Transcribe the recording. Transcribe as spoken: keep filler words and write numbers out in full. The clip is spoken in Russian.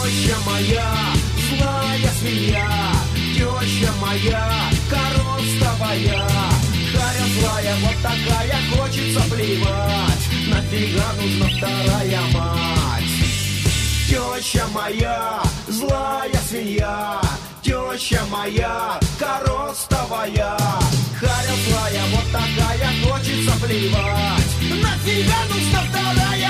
Теща моя, злая свинья, теща моя, коровстовая. Харя злая, вот такая, хочется плевать. Нафига нужна вторая мать? Теща моя, злая свинья, теща моя, коровстовая. Харя злая, вот такая, хочется плевать. Нафига нужна вторая